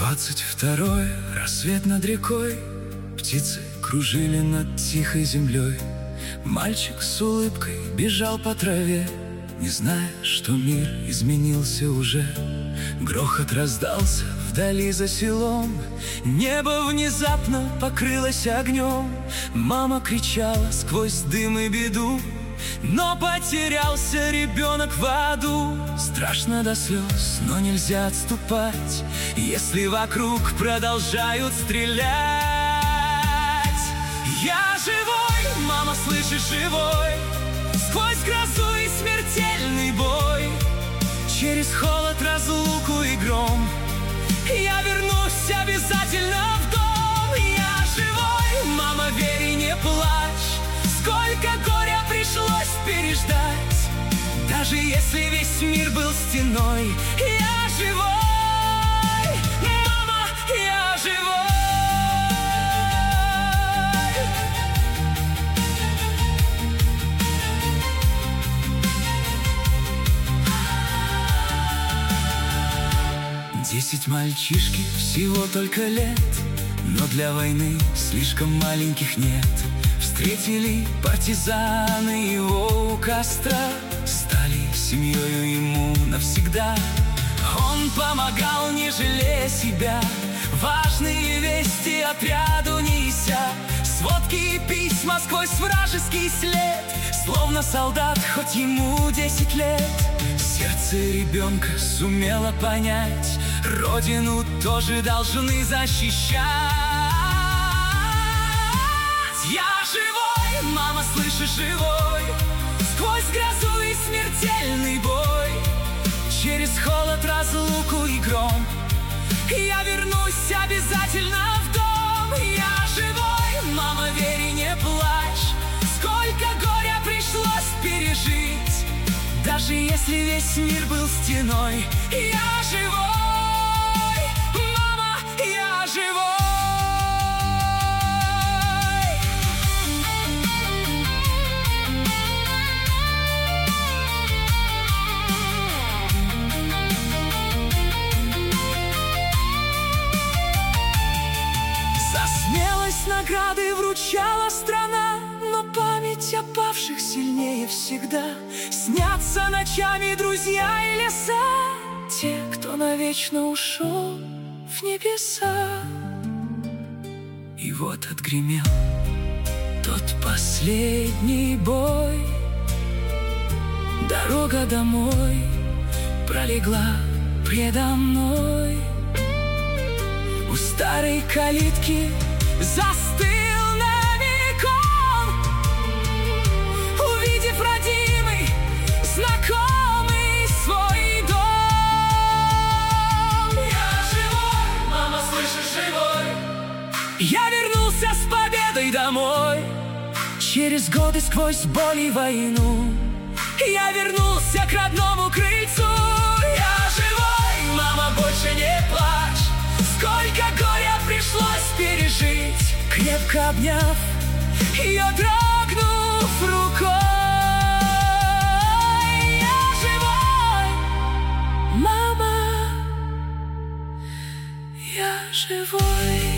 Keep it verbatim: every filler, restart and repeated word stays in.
Двадцать второе, рассвет над рекой, птицы кружили над тихой землей. Мальчик с улыбкой бежал по траве, не зная, что мир изменился уже. Грохот раздался вдали за селом, небо внезапно покрылось огнем. Мама кричала сквозь дым и беду, но потерялся ребенок в аду. Страшно до слез, но нельзя отступать, если вокруг продолжают стрелять. Я живой, мама, слышишь, живой, сквозь грозу и смертельный бой, через холод, разлуку и гром я вернусь обязательно в дом. Я живой, мама, верь и не плачь, сколько горя пришлось переждать. Даже если весь мир был стеной, я живой, мама, я живой. Десять мальчишки, всего только лет, но для войны слишком маленьких нет. Встретили партизаны его у костра, стали семьей ему навсегда. Он помогал, не жалея себя, важные вести отряду неся. Сводки и письма сквозь вражеский след, словно солдат, хоть ему десять лет. Сердце ребенка сумело понять, родину тоже должны защищать. Я живой, мама, слышишь, живой, сквозь грозу и смертельный бой, через холод, разлуку и гром я вернусь обязательно в дом. Я живой, мама, верь и не плачь, сколько горя пришлось пережить. Даже если весь мир был стеной, я живой, мама, я живой. Награды вручала страна, но память о павших сильнее всегда. Снятся ночами друзья и леса, те, кто навечно ушел в небеса. И вот отгремел тот последний бой, дорога домой пролегла предо мной. У старой калитки застыл намеком, увидев родимый, знакомый свой дом. Я живой, мама, слышишь, живой, я вернулся с победой домой. Через годы, сквозь боль и войну я вернулся к родному крыльцу. Я живой, мама, больше не плачь, сколько горя пришлось пережить, крепко обняв ее, дрогнув рукой. Я живой, мама, я живой.